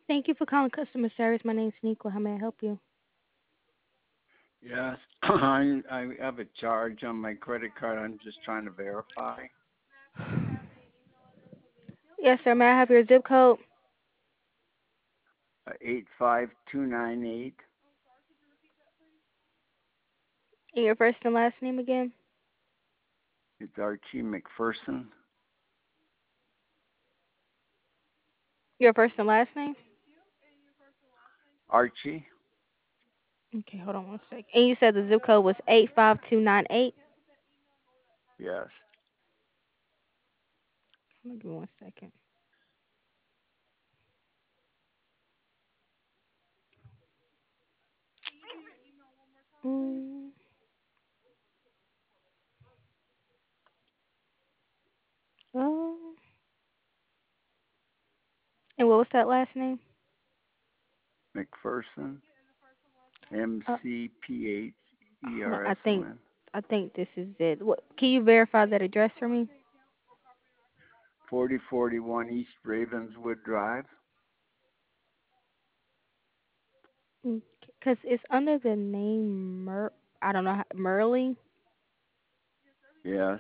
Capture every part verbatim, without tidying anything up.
Thank you for calling customer service. My name's Nico. How may I help you? Yes, I I have a charge on my credit card. I'm just trying to verify. Yes, sir. May I have your zip code Uh, eight five two nine eight. and your first and last name again? It's Archie McPherson. Your first and last name? Archie. Okay, hold on one second. And you said the zip code was eight five two nine eight? Yes. Give me one second. Mm, oh. And what was that last name? McPherson. M Uh, C P H E hold on. R I S O think N. I think this is it. What? Can you verify that address for me? forty forty-one East Ravenswood Drive. Because it's under the name Mer. I don't know how, Merley. Yes.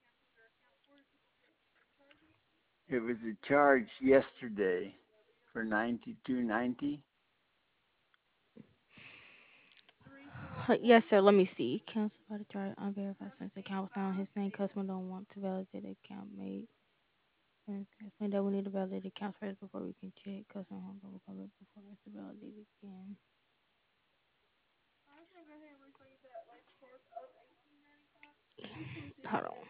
It was a charge yesterday for ninety-two ninety. Uh, Yes, sir. Let me see. Cancel by the driver unverified since the account was not on his name. Customer don't want to validate the account made. And explain that we need to validate the account first before we can check. Customer home will come back before it's validated again. Hold on.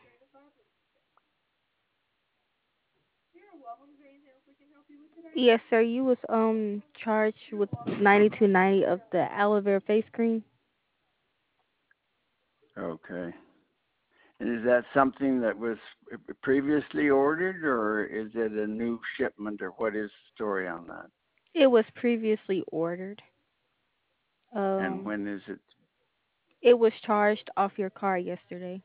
Yes, sir. You was um charged with ninety two ninety of the aloe vera face cream. Okay. And is that something that was previously ordered, or is it a new shipment, or what is the story on that? It was previously ordered. And Um, when is it? it was charged off your car yesterday.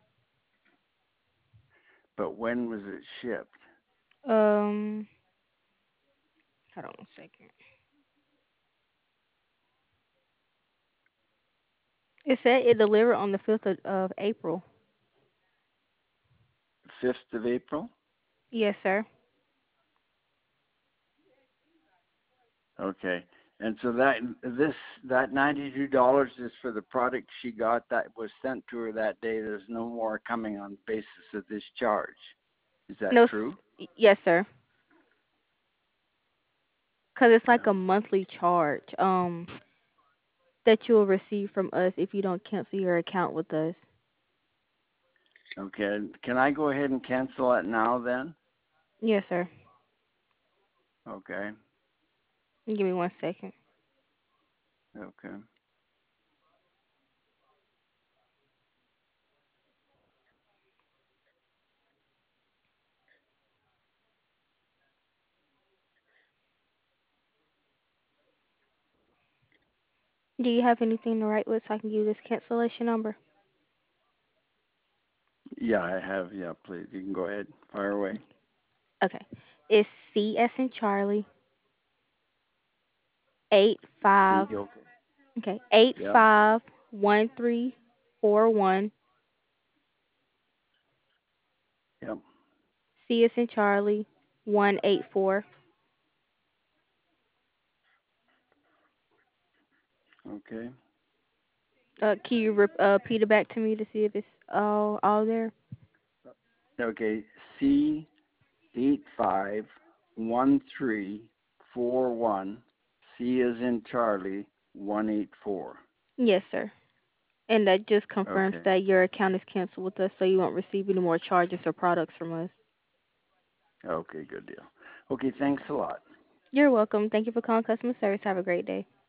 But when was it shipped? Um, hold on one second. It said it delivered on the fifth of, of April. fifth of April? Yes, sir. Okay. And so that this that ninety-two dollars is for the product she got that was sent to her that day. There's no more coming on the basis of this charge. Is that No, true? s- yes, sir. Because it's like Yeah. a monthly charge um that you'll receive from us if you don't cancel your account with us. Okay. Can I go ahead and cancel it now then? Yes, sir. Okay. Give me one second. Okay. Do you have anything to write with so I can give you this cancellation number? Yeah, I have. Yeah, please. You can go ahead. Fire away. Okay. It's C S in Charlie eight five. See, okay. Okay, eight Yep. five one three four one. Yep. C is in Charlie one eight four. Okay. Uh, can you rep- uh, repeat it back to me to see if it's all all there? Okay. C eight five one three four one. C is in Charlie one eight four. Yes, sir. And that just confirms Okay. that your account is canceled with us, so you won't receive any more charges or products from us. Okay. Good deal. Okay. Thanks a lot. You're welcome. Thank you for calling customer service. Have a great day.